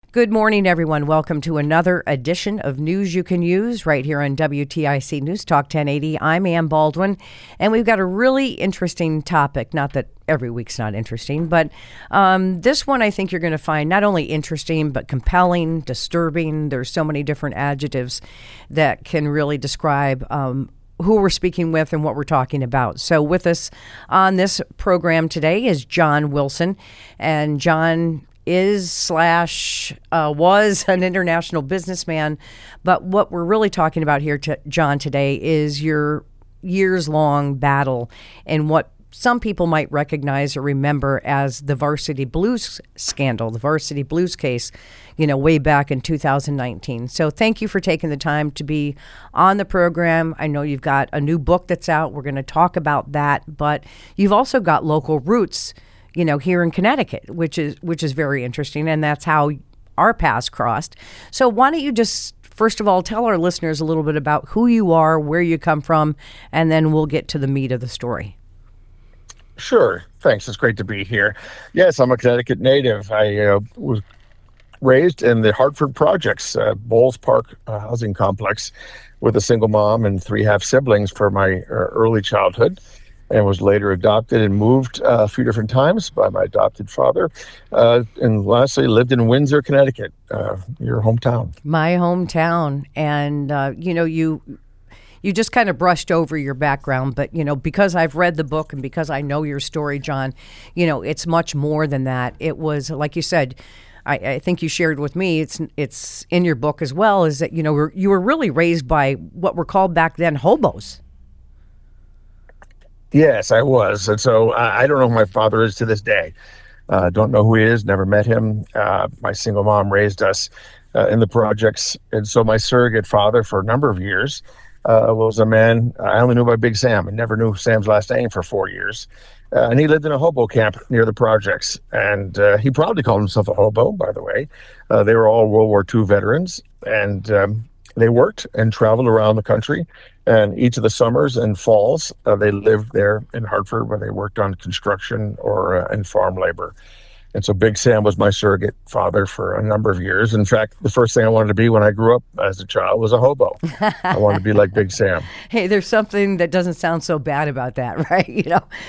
Good morning, everyone. Welcome to another edition of News You Can Use right here on WTIC News Talk 1080. I'm Ann Baldwin, and we've got a really interesting topic. Not that every week's not interesting, but this one I think you're going to find not only interesting, but compelling, disturbing. There's so many different adjectives that can really describe who we're speaking with and what we're talking about. So with us on this program today is John Wilson, and John was an international businessman. But what we're really talking about here, John, today is your years-long battle and what some people might recognize or remember as the Varsity Blues scandal, the Varsity Blues case, way back in 2019. So thank you for taking the time to be on the program. I know you've got a new book that's out. We're going to talk about that, but you've also got local roots here in Connecticut, which is very interesting, and that's how our paths crossed. So why don't you just, first of all, tell our listeners a little bit about who you are, where you come from, and then we'll get to the meat of the story. Sure. Thanks. It's great to be here. Yes, I'm a Connecticut native. I was raised in the Hartford Projects, Bowles Park housing complex, with a single mom and 3 half siblings for my early childhood, and was later adopted and moved a few different times by my adopted father. And lastly, lived in Windsor, Connecticut, your hometown. My hometown. And, you just kind of brushed over your background, but, because I've read the book and because I know your story, John, it's much more than that. It was, like you said, I think you shared with me, it's in your book as well, is that, you were really raised by what were called back then hobos. Yes, I was. And so I don't know who my father is to this day. Don't know who he is, never met him. My single mom raised us in the projects. And so my surrogate father for a number of years was a man I only knew by Big Sam and never knew Sam's last name for 4 years. And he lived in a hobo camp near the projects. And he proudly called himself a hobo, by the way. They were all World War II veterans. And they worked and traveled around the country. And each of the summers and falls, they lived there in Hartford where they worked on construction or in farm labor. And so Big Sam was my surrogate father for a number of years. In fact, the first thing I wanted to be when I grew up as a child was a hobo. I wanted to be like Big Sam. Hey, there's something that doesn't sound so bad about that, right?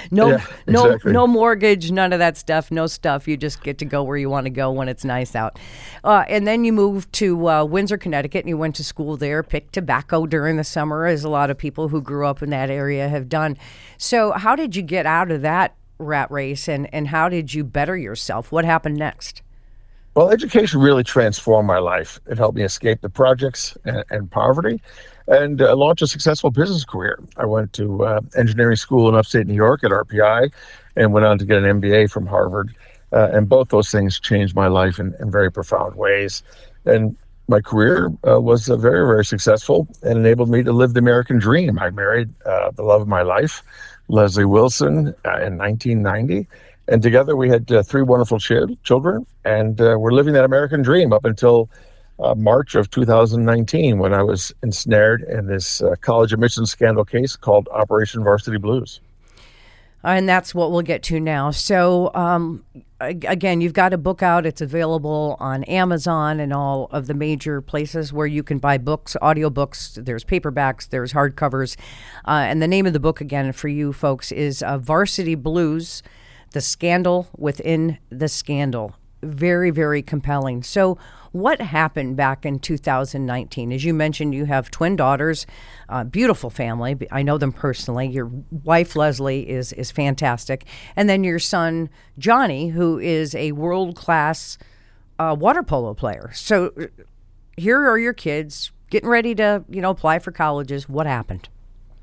No mortgage, none of that stuff, no stuff. You just get to go where you want to go when it's nice out. And then you moved to Windsor, Connecticut, and you went to school there, picked tobacco during the summer, as a lot of people who grew up in that area have done. So how did you get out of that rat race, and how did you better yourself? What happened next? Well, education really transformed my life. It helped me escape the projects and poverty and launch a successful business career. I went to engineering school in upstate New York at RPI and went on to get an MBA from Harvard. And both those things changed my life in very profound ways. And my career was very, very successful and enabled me to live the American dream. I married the love of my life, Leslie Wilson, in 1990. And together we had 3 wonderful children. And we're living that American dream up until March of 2019, when I was ensnared in this college admissions scandal case called Operation Varsity Blues. And that's what we'll get to now. So, again, you've got a book out. It's available on Amazon and all of the major places where you can buy books, audiobooks. There's paperbacks, there's hardcovers. And the name of the book, again, for you folks, is Varsity Blues, The Scandal Within the Scandal. Very, very compelling. So what happened back in 2019? As you mentioned, you have twin daughters, beautiful family. I know them personally. Your wife, Leslie, is fantastic. And then your son, Johnny, who is a world-class water polo player. So here are your kids getting ready to, apply for colleges. What happened?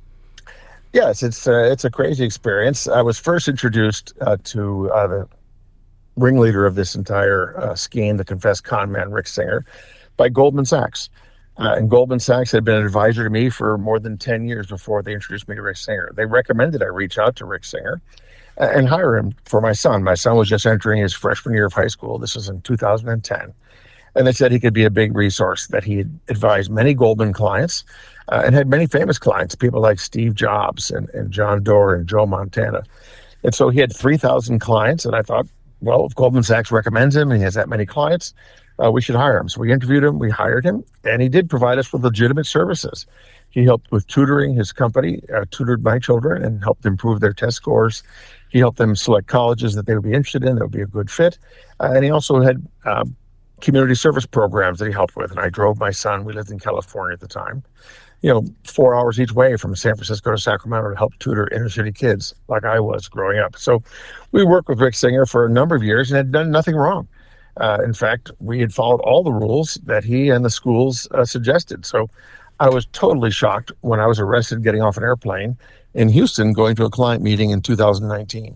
Yes, it's a crazy experience. I was first introduced to the ringleader of this entire scheme, the confessed con man, Rick Singer, by Goldman Sachs. And Goldman Sachs had been an advisor to me for more than 10 years before they introduced me to Rick Singer. They recommended I reach out to Rick Singer and hire him for my son. My son was just entering his freshman year of high school. This was in 2010. And they said he could be a big resource, that he had advised many Goldman clients and had many famous clients, people like Steve Jobs and John Doerr and Joe Montana. And so he had 3,000 clients, and I thought, well, if Goldman Sachs recommends him and he has that many clients, we should hire him. So we interviewed him, we hired him, and he did provide us with legitimate services. He helped with tutoring. His company tutored my children and helped improve their test scores. He helped them select colleges that they would be interested in, that would be a good fit. And he also had community service programs that he helped with. And I drove my son. We lived in California at the time. 4 hours each way from San Francisco to Sacramento to help tutor inner city kids like I was growing up. So we worked with Rick Singer for a number of years and had done nothing wrong. In fact, we had followed all the rules that he and the schools suggested. So I was totally shocked when I was arrested getting off an airplane in Houston going to a client meeting in 2019.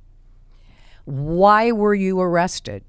Why were you arrested?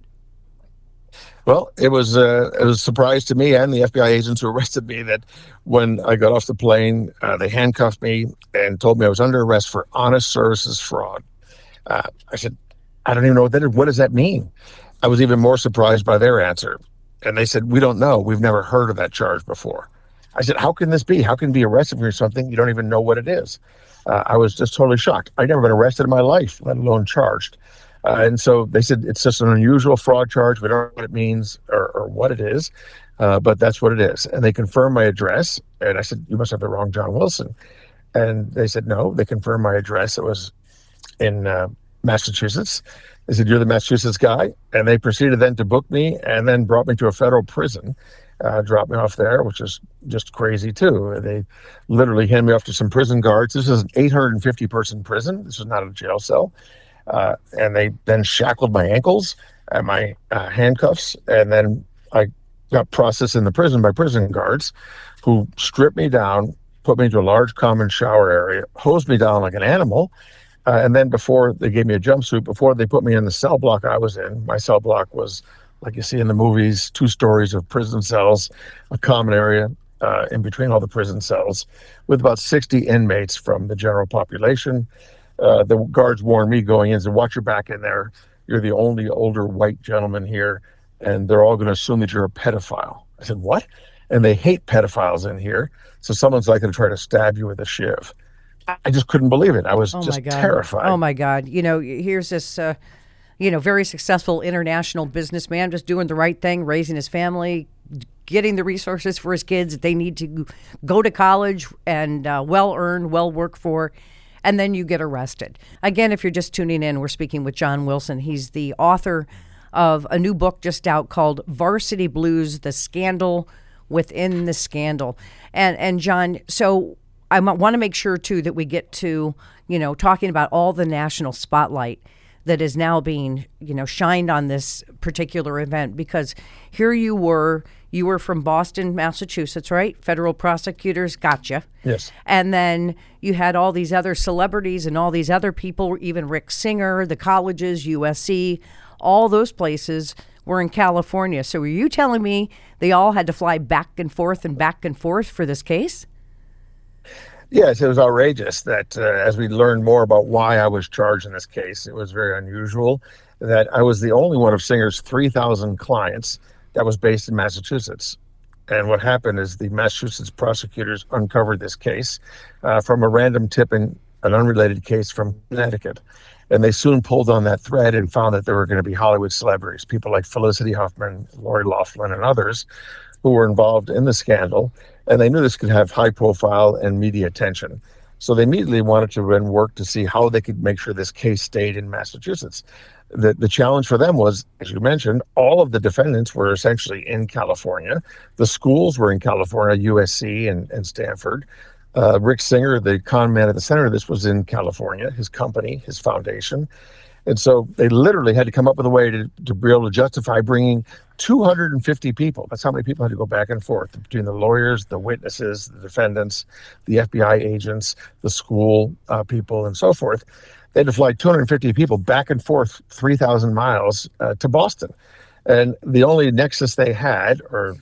Well, it was a surprise to me and the FBI agents who arrested me that when I got off the plane, they handcuffed me and told me I was under arrest for honest services fraud. I said, I don't even know what that is. What does that mean? I was even more surprised by their answer. And they said, we don't know. We've never heard of that charge before. I said, how can this be? How can you be arrested for something you don't even know what it is? I was just totally shocked. I'd never been arrested in my life, let alone charged. And so they said, it's just an unusual fraud charge. We don't know what it means or what it is, but that's what it is. And they confirmed my address. And I said, you must have the wrong John Wilson. And they said, no, they confirmed my address. It was in Massachusetts. They said, you're the Massachusetts guy. And they proceeded then to book me and then brought me to a federal prison, dropped me off there, which is just crazy too. They literally handed me off to some prison guards. This is an 850 person prison. This was not a jail cell. And they then shackled my ankles and my handcuffs. And then I got processed in the prison by prison guards who stripped me down, put me into a large common shower area, hosed me down like an animal. And then before they gave me a jumpsuit, before they put me in the cell block I was in, my cell block was, like you see in the movies, 2 stories of prison cells, a common area in between all the prison cells, with about 60 inmates from the general population. The guards warned me going in, said, watch your back in there. You're the only older white gentleman here, and they're all going to assume that you're a pedophile. I said, what? And they hate pedophiles in here, so someone's like going to try to stab you with a shiv. I just couldn't believe it. I was just terrified. Oh, my God. Here's this, very successful international businessman just doing the right thing, raising his family, getting the resources for his kids that they need to go to college and well-earned, well-worked for. And then you get arrested. Again, if you're just tuning in, we're speaking with John Wilson. He's the author of a new book just out called Varsity Blues, The Scandal Within the Scandal. And John, so I want to make sure, too, that we get to, talking about all the national spotlight that is now being, shined on this particular event, because here you were from Boston, Massachusetts, right? Federal prosecutors got you. Yes. And then you had all these other celebrities and all these other people, even Rick Singer, the colleges, USC, all those places were in California. So were you telling me they all had to fly back and forth for this case? Yes, it was outrageous that as we learned more about why I was charged in this case, it was very unusual that I was the only one of Singer's 3,000 clients that was based in Massachusetts. And what happened is the Massachusetts prosecutors uncovered this case from a random tip in an unrelated case from Connecticut. And they soon pulled on that thread and found that there were going to be Hollywood celebrities, people like Felicity Huffman, Lori Loughlin, and others who were involved in the scandal. And they knew this could have high profile and media attention. So they immediately wanted to then work to see how they could make sure this case stayed in Massachusetts. The challenge for them was, as you mentioned, all of the defendants were essentially in California. The schools were in California, USC and Stanford. Rick Singer, the con man at the center of this, was in California, his company, his foundation. And so they literally had to come up with a way to be able to justify bringing 250 people. That's how many people had to go back and forth between the lawyers, the witnesses, the defendants, the FBI agents, the school people, and so forth. They had to fly 250 people back and forth 3,000 miles to Boston. And the only nexus they had, or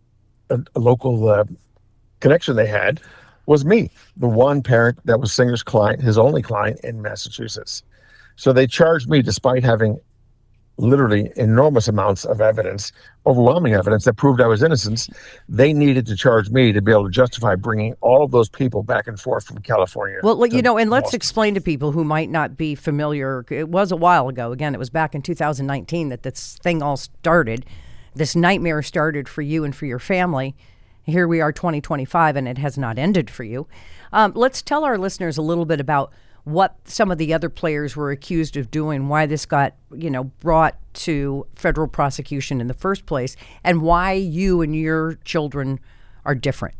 a local connection they had, was me, the one parent that was Singer's client, his only client in Massachusetts. So they charged me despite having literally enormous amounts of evidence, overwhelming evidence that proved I was innocent. They needed to charge me to be able to justify bringing all of those people back and forth from California. Well, and let's explain to people who might not be familiar. It was a while ago. Again, it was back in 2019 that this thing all started. this nightmare started for you and for your family. Here we are, 2025, and it has not ended for you. Let's tell our listeners a little bit about what some of the other players were accused of doing, why this got, brought to federal prosecution in the first place, and why you and your children are different.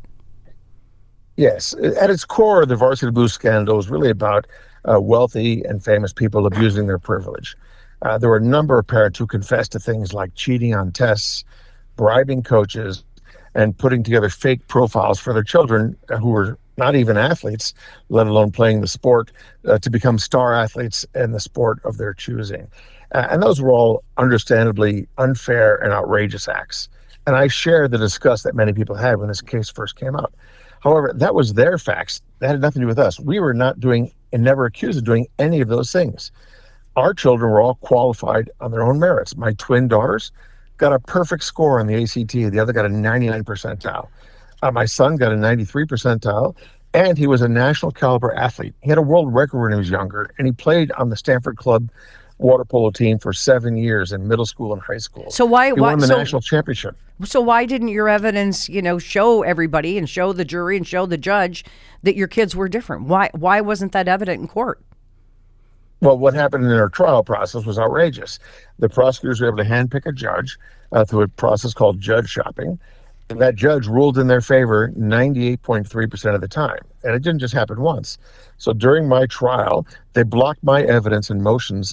Yes. At its core, the Varsity Blues scandal was really about wealthy and famous people abusing their privilege. There were a number of parents who confessed to things like cheating on tests, bribing coaches, and putting together fake profiles for their children who were not even athletes, let alone playing the sport, to become star athletes in the sport of their choosing. And those were all understandably unfair and outrageous acts. And I share the disgust that many people had when this case first came out. However, that was their facts. That had nothing to do with us. We were not doing and never accused of doing any of those things. Our children were all qualified on their own merits. My twin daughters got a perfect score on the ACT. The other got a 99 percentile. My son got a 93 percentile, and he was a national caliber athlete. He had a world record when he was younger, and he played on the Stanford Club water polo team for 7 years in middle school and high school. So why he won the national championship? So why didn't your evidence, show everybody and show the jury and show the judge that your kids were different? Why wasn't that evident in court? Well, what happened in our trial process was outrageous. The prosecutors were able to handpick a judge through a process called judge shopping. And that judge ruled in their favor 98.3% of the time. And it didn't just happen once. So during my trial, they blocked my evidence and motions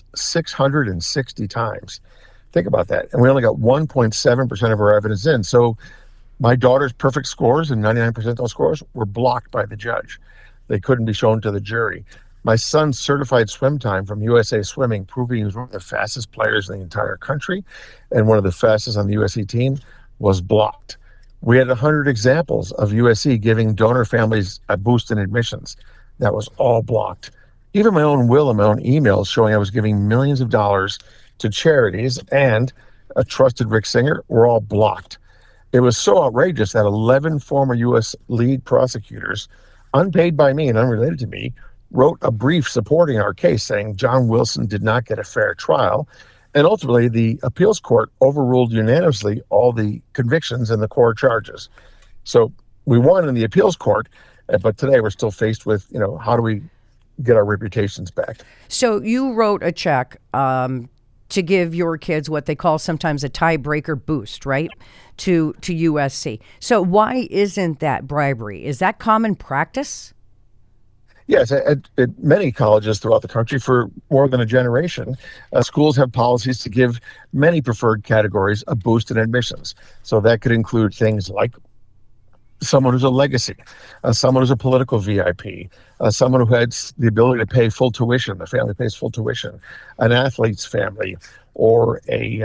660 times. Think about that. And we only got 1.7% of our evidence in. So my daughter's perfect scores and 99% of those scores were blocked by the judge. They couldn't be shown to the jury. My son's certified swim time from USA Swimming, proving he was one of the fastest players in the entire country and one of the fastest on the USC team, was blocked. We had 100 examples of USC giving donor families a boost in admissions. That was all blocked. Even my own will and my own emails showing I was giving millions of dollars to charities and a trusted Rick Singer were all blocked. It was so outrageous that 11 former U.S. lead prosecutors, unpaid by me and unrelated to me, wrote a brief supporting our case saying John Wilson did not get a fair trial. And ultimately, the appeals court overruled unanimously all the convictions and the core charges. So we won in the appeals court, but today we're still faced with, how do we get our reputations back? So you wrote a check to give your kids what they call sometimes a tiebreaker boost, right, to USC. So why isn't that bribery? Is that common practice? Yes, at many colleges throughout the country for more than a generation, schools have policies to give many preferred categories a boost in admissions. So that could include things like someone who's a legacy, someone who's a political VIP, someone who has the ability to pay full tuition, the family pays full tuition, an athlete's family, or a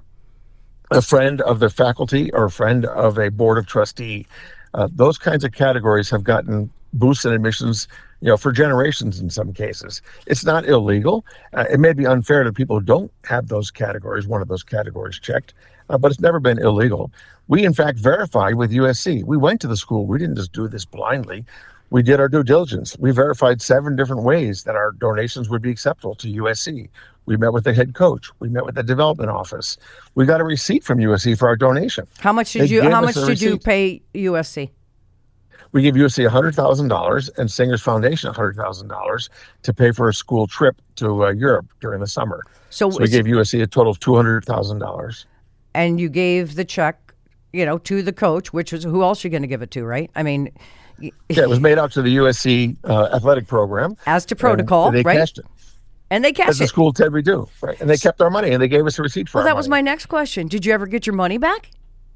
friend of the faculty or a friend of a board of trustee. Those kinds of categories have gotten boosts in admissions, for generations in some cases. It's not illegal. It may be unfair to people who don't have those categories, one of those categories checked, but it's never been illegal. We, in fact, verified with USC. We went to the school. We didn't just do this blindly. We did our due diligence. We verified 7 different ways that our donations would be acceptable to USC. We met with the head coach. We met with the development office. We got a receipt from USC for our donation. How much did you pay USC? We gave USC $100,000 and Singer's Foundation $100,000 to pay for a school trip to Europe during the summer. So we gave USC a total of $200,000. And you gave the check, to the coach, which is who else you're going to give it to, right? I mean, yeah, it was made out to the USC athletic program as to protocol, and they right? Cashed it. And they cashed as the school said we do, right? And they kept our money and they gave us a receipt for. Well, that was my next question. Did you ever get your money back?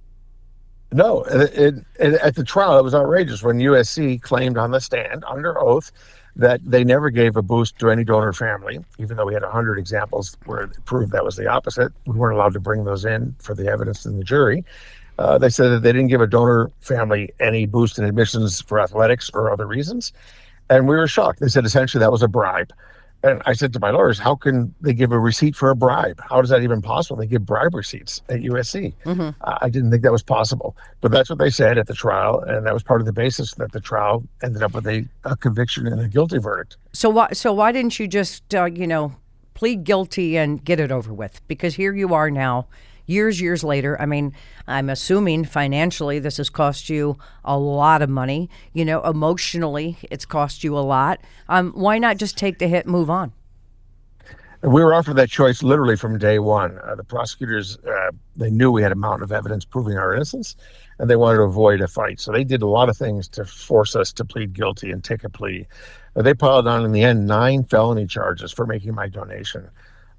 No, at the trial, it was outrageous when USC claimed on the stand under oath that they never gave a boost to any donor family, even though we had 100 examples where it proved that was the opposite. We weren't allowed to bring those in for the evidence in the jury. They said that they didn't give a donor family any boost in admissions for athletics or other reasons. And we were shocked. They said essentially that was a bribe. And I said to my lawyers, how can they give a receipt for a bribe? How is that even possible? They give bribe receipts at USC. Mm-hmm. I didn't think that was possible. But that's what they said at the trial. And that was part of the basis that the trial ended up with a conviction and a guilty verdict. So why didn't you just, plead guilty and get it over with? Because here you are now. years later. I mean, I'm assuming financially this has cost you a lot of money. Emotionally, it's cost you a lot. Why not just take the hit and move on? We were offered that choice literally from day one. The prosecutors, they knew we had a mountain of evidence proving our innocence, and they wanted to avoid a fight. So they did a lot of things to force us to plead guilty and take a plea. They piled on, in the end, 9 felony charges for making my donation,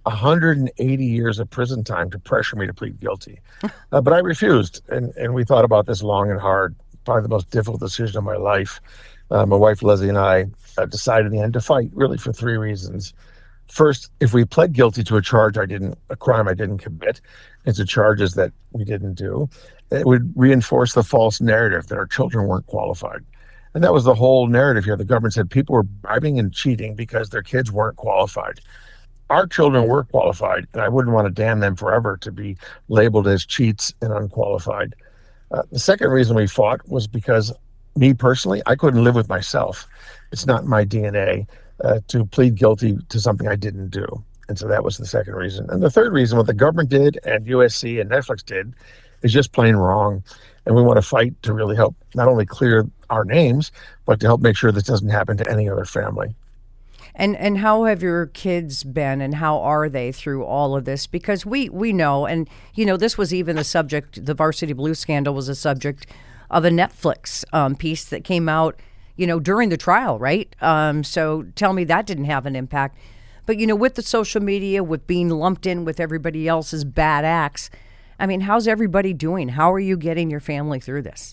180 years of prison time to pressure me to plead guilty. But I refused, and we thought about this long and hard, probably the most difficult decision of my life. My wife, Leslie, and I decided in the end to fight, really for 3 reasons. First, if we pled guilty to a crime I didn't commit, and to charges that we didn't do, it would reinforce the false narrative that our children weren't qualified. And that was the whole narrative here. The government said people were bribing and cheating because their kids weren't qualified. Our children were qualified, and I wouldn't want to damn them forever to be labeled as cheats and unqualified. The second reason we fought was because me personally, I couldn't live with myself. It's not in my DNA. To plead guilty to something I didn't do. And so that was the second reason. And the third reason, what the government did and USC and Netflix did is just plain wrong. And we want to fight to really help not only clear our names, but to help make sure this doesn't happen to any other family. And how have your kids been, and how are they through all of this? Because we know, and this was even the subject, the Varsity Blues scandal was a subject of a Netflix piece that came out during the trial, right? So tell me that didn't have an impact. But, with the social media, with being lumped in with everybody else's bad acts, I mean, how's everybody doing? How are you getting your family through this?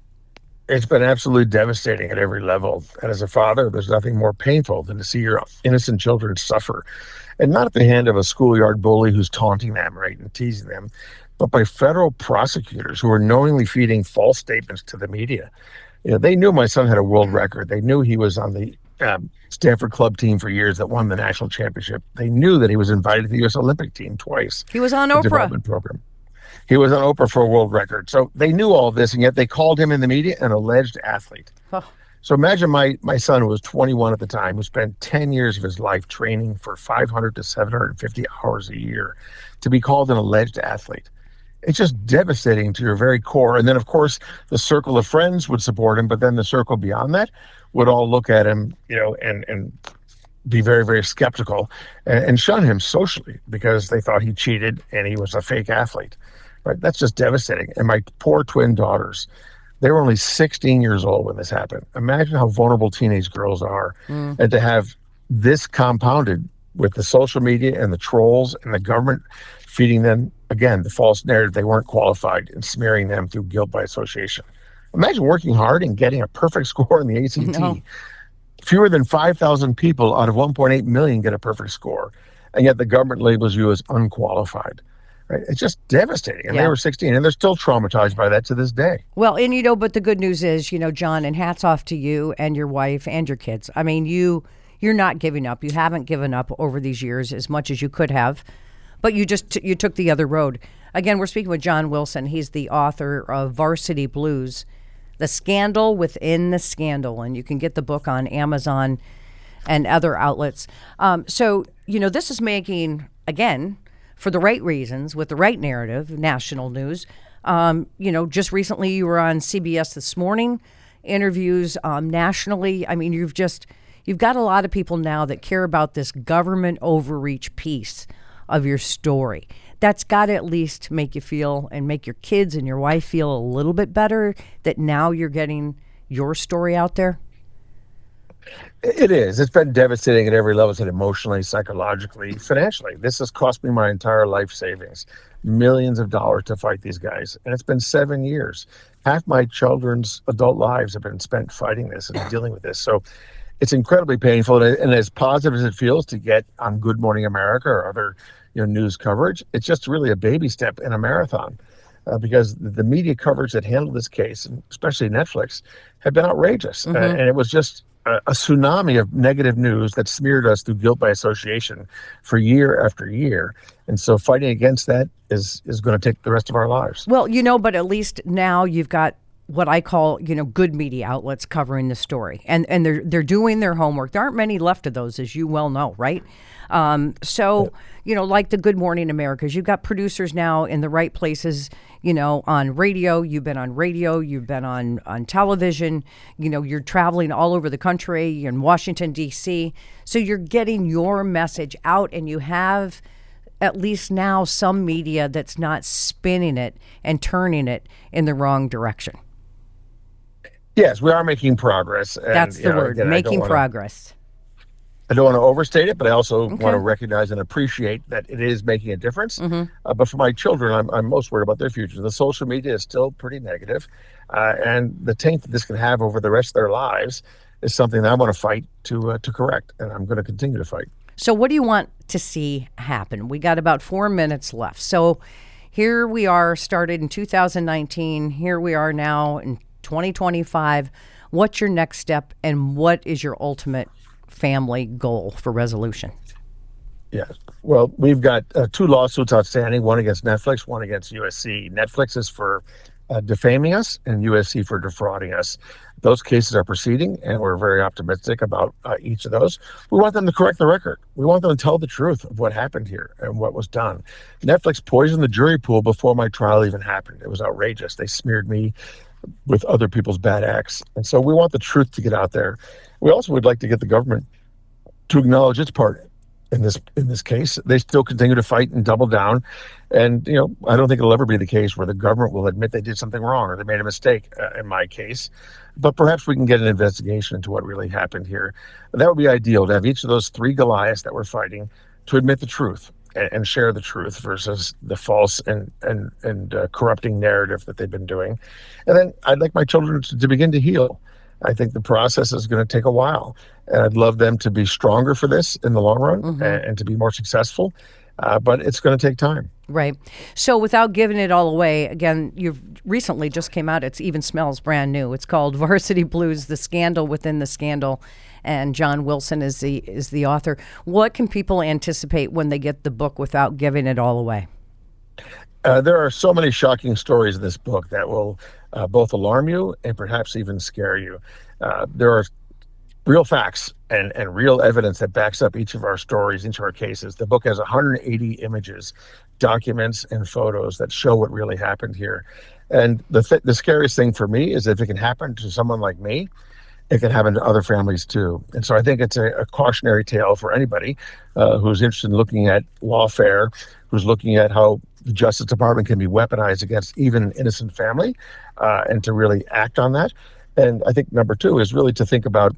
It's been absolutely devastating at every level. And as a father, there's nothing more painful than to see your innocent children suffer. And not at the hand of a schoolyard bully who's taunting them, right, and teasing them, but by federal prosecutors who are knowingly feeding false statements to the media. They knew my son had a world record. They knew he was on the Stanford club team for years that won the national championship. They knew that he was invited to the U.S. Olympic team twice. He was on Oprah. Development program. He was on Oprah for a world record. So they knew all of this, and yet they called him in the media an alleged athlete. Oh. So imagine my son, who was 21 at the time, who spent 10 years of his life training for 500 to 750 hours a year, to be called an alleged athlete. It's just devastating to your very core. And then, of course, the circle of friends would support him, but then the circle beyond that would all look at him, and be very, very skeptical and shun him socially because they thought he cheated and he was a fake athlete. Right? That's just devastating. And my poor twin daughters, they were only 16 years old when this happened. Imagine how vulnerable teenage girls are. And to have this compounded with the social media and the trolls and the government feeding them, again, the false narrative they weren't qualified and smearing them through guilt by association. Imagine working hard and getting a perfect score in the ACT. No. Fewer than 5,000 people out of 1.8 million get a perfect score, and yet the government labels you as unqualified. Right? It's just devastating. And they were 16, and they're still traumatized by that to this day. Well, and but the good news is, John, and hats off to you and your wife and your kids. I mean, you're not giving up. You haven't given up over these years as much as you could have. But you took the other road. Again, we're speaking with John Wilson. He's the author of Varsity Blues, The Scandal Within the Scandal. And you can get the book on Amazon and other outlets. So, this is making, again, for the right reasons, with the right narrative, national news. Just recently you were on CBS This Morning, interviews nationally. I mean, you've got a lot of people now that care about this government overreach piece of your story. That's got to at least make you feel, and make your kids and your wife feel, a little bit better that now you're getting your story out there. It is. It's been devastating at every level, emotionally, psychologically, financially. This has cost me my entire life savings, millions of dollars to fight these guys. And it's been 7 years. Half my children's adult lives have been spent fighting this and dealing with this. So it's incredibly painful. And as positive as it feels to get on Good Morning America or other news coverage, it's just really a baby step in a marathon. Because the media coverage that handled this case, and especially Netflix, have been outrageous. And it was just a tsunami of negative news that smeared us through guilt by association for year after year. And so fighting against that is going to take the rest of our lives. Well, but at least now you've got what I call, good media outlets covering the story, and they're doing their homework. There aren't many left of those, as you well know, right? Like the Good Morning Americas, you've got producers now in the right places, on radio. You've been on radio, you've been on television, you're traveling all over the country, you're in Washington, D.C. So you're getting your message out, and you have at least now some media that's not spinning it and turning it in the wrong direction. Yes, we are making progress. And, that's the word, again, making progress. I don't want to overstate it, but I also want to recognize and appreciate that it is making a difference. But for my children, I'm most worried about their future. The social media is still pretty negative, and the taint that this can have over the rest of their lives is something that I want to fight to correct, and I'm going to continue to fight. So what do you want to see happen? We got about 4 minutes left. So here we are, started in 2019. Here we are now in 2025. What's your next step, and what is your ultimate family goal for resolution? Yes. Well, we've got 2 lawsuits outstanding, one against Netflix, one against USC. Netflix is for defaming us, and USC for defrauding us. Those cases are proceeding, and we're very optimistic about each of those. We want them to correct the record. We want them to tell the truth of what happened here and what was done. Netflix poisoned the jury pool before my trial even happened. It was outrageous. They smeared me with other people's bad acts. And so we want the truth to get out there. We also would like to get the government to acknowledge its part in this case. They still continue to fight and double down. And, I don't think it'll ever be the case where the government will admit they did something wrong or they made a mistake in my case. But perhaps we can get an investigation into what really happened here. That would be ideal, to have each of those 3 Goliaths that we're fighting to admit the truth and share the truth versus the false and corrupting narrative that they've been doing. And then I'd like my children to begin to heal. I think the process is going to take a while, and I'd love them to be stronger for this in the long run and to be more successful. But it's going to take time. Right. So without giving it all away, again, you've recently just came out. It even smells brand new. It's called Varsity Blues: The Scandal Within the Scandal. And John Wilson is the author. What can people anticipate when they get the book without giving it all away? There are so many shocking stories in this book that will both alarm you and perhaps even scare you. There are real facts and real evidence that backs up each of our stories, each of our cases. The book has 180 images, documents, and photos that show what really happened here. And the scariest thing for me is if it can happen to someone like me, it can happen to other families too. And so I think it's a cautionary tale for anybody who's interested in looking at lawfare, who's looking at how the Justice Department can be weaponized against even an innocent family, and to really act on that. And I think number 2 is really to think about,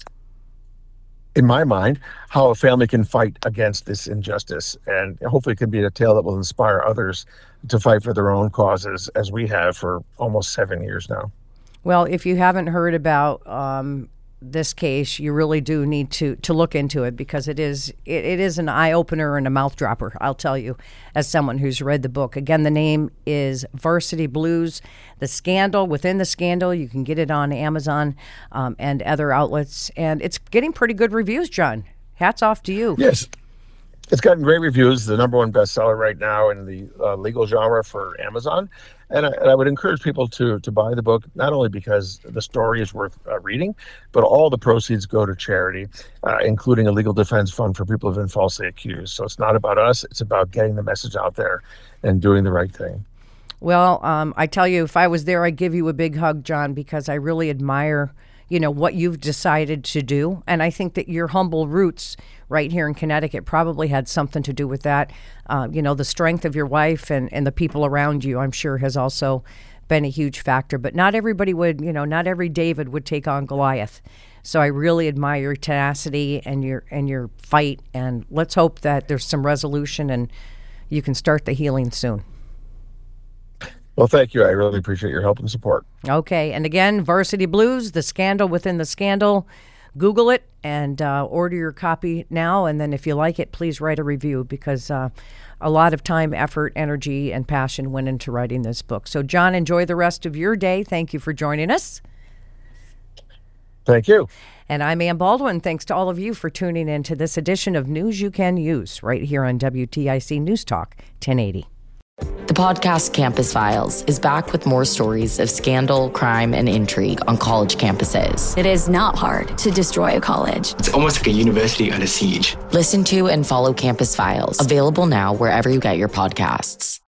in my mind, how a family can fight against this injustice. And hopefully it can be a tale that will inspire others to fight for their own causes, as we have for almost 7 years now. Well, if you haven't heard about this case, you really do need to look into it, because it is an eye-opener and a mouth-dropper, I'll tell you, as someone who's read the book. Again, the name is Varsity Blues: The Scandal Within the Scandal. You can get it on Amazon and other outlets, and it's getting pretty good reviews, John. Hats off to you. Yes. It's gotten great reviews, the #1 bestseller right now in the legal genre for Amazon. And I would encourage people to buy the book, not only because the story is worth reading, but all the proceeds go to charity, including a legal defense fund for people who've been falsely accused. So it's not about us. It's about getting the message out there and doing the right thing. Well, I tell you, if I was there, I'd give you a big hug, John, because I really admire what you've decided to do. And I think that your humble roots right here in Connecticut probably had something to do with that. The strength of your wife and the people around you, I'm sure, has also been a huge factor. But not everybody would, not every David would take on Goliath. So I really admire your tenacity and your fight. And let's hope that there's some resolution and you can start the healing soon. Well, thank you. I really appreciate your help and support. Okay. And again, Varsity Blues: The Scandal Within the Scandal. Google it and order your copy now. And then if you like it, please write a review, because a lot of time, effort, energy, and passion went into writing this book. So, John, enjoy the rest of your day. Thank you for joining us. Thank you. And I'm Ann Baldwin. Thanks to all of you for tuning in to this edition of News You Can Use right here on WTIC News Talk 1080. The podcast Campus Files is back with more stories of scandal, crime, and intrigue on college campuses. It is not hard to destroy a college. It's almost like a university under siege. Listen to and follow Campus Files, available now wherever you get your podcasts.